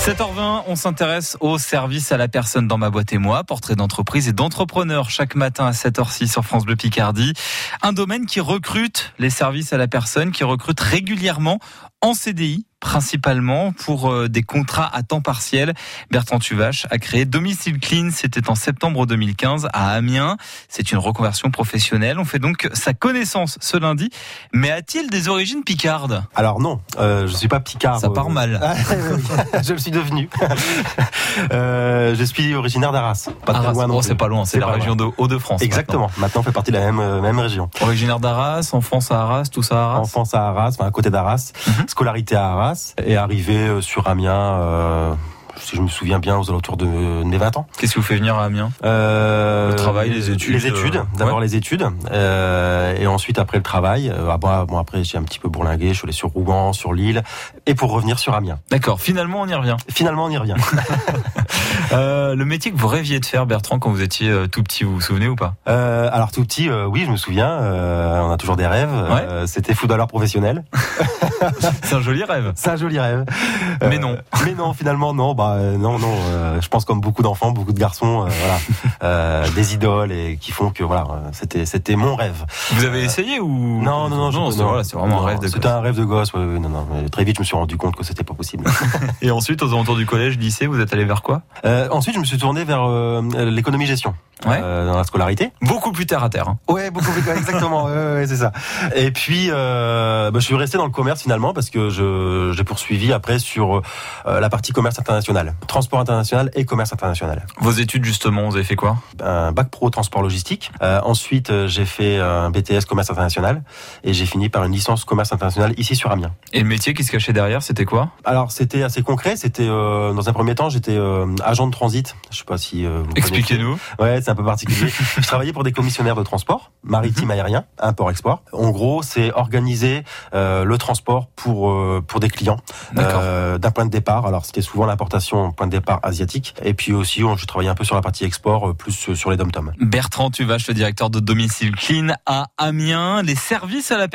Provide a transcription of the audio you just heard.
7h20, on s'intéresse au service à la personne dans Ma Boîte et Moi, portrait d'entreprise et d'entrepreneur chaque matin à 7h06 sur France Bleu Picardie. Un domaine qui recrute les services à la personne, qui recrute régulièrement en CDI, principalement pour des contrats à temps partiel. Bertrand Tuvache a créé Domicile Clean, c'était en septembre 2015 à Amiens. C'est une reconversion professionnelle. On fait donc sa connaissance ce lundi. Mais a-t-il des origines picardes ? Alors non, je suis pas picard. Ça part mal. Je le suis devenu. Je suis originaire d'Arras. Pas très loin non plus. C'est pas loin, c'est la région de Hauts-de-France. Exactement. Maintenant, on fait partie de la même région. Originaire d'Arras, enfance à Arras, tout ça à Arras. Enfance à Arras, à côté d'Arras. Scolarité à Arras. Et arrivé sur Amiens, si je me souviens bien, aux alentours de mes 20 ans. Qu'est-ce qui vous fait venir à Amiens ? Le travail, les études. Les études, d'abord les études, et ensuite après le travail. Après j'ai un petit peu bourlingué, je suis allé sur Rouen, sur Lille, et pour revenir sur Amiens. D'accord, finalement on y revient. Le métier que vous rêviez de faire, Bertrand, quand vous étiez tout petit, vous vous souvenez ou pas ? Alors tout petit, oui, je me souviens. On a toujours des rêves. Ouais. C'était footballeur professionnel. C'est un joli rêve. C'est un joli rêve. Mais non. Mais non, finalement non. Non. Je pense comme beaucoup d'enfants, beaucoup de garçons, des idoles et qui font que c'était mon rêve. Vous avez essayé ou Non. C'est vraiment un rêve de gosse. C'était un rêve de gosse. Non. Mais très vite, je me suis rendu compte que c'était pas possible. Et ensuite, aux alentours du collège, lycée, vous êtes allé vers quoi ? Ensuite, je me suis tourné vers l'économie-gestion. Dans la scolarité. Beaucoup plus terre à terre. Ouais, beaucoup plus exactement. Ouais, c'est ça. Et puis, je suis resté dans le commerce finalement parce que j'ai poursuivi après sur la partie commerce international, transport international et commerce international. Vos études justement, vous avez fait quoi ? Un bac pro transport logistique. Ensuite, j'ai fait un BTS commerce international et j'ai fini par une licence commerce international ici sur Amiens. Et le métier qui se cachait derrière, c'était quoi ? Alors, c'était assez concret. C'était dans un premier temps, j'étais agent de transit. Je sais pas si vous expliquez-nous. Ouais, c'est un peu particulier. Je travaillais pour des commissionnaires de transport maritime, aérien, import-export. En gros, c'est organiser le transport pour des clients d'un point de départ. Alors, c'était souvent l'importation point de départ asiatique. Et puis aussi, je travaillais un peu sur la partie export, plus sur les dom-toms. Bertrand Tuvache, le directeur de Domicile Clean à Amiens. Les services à la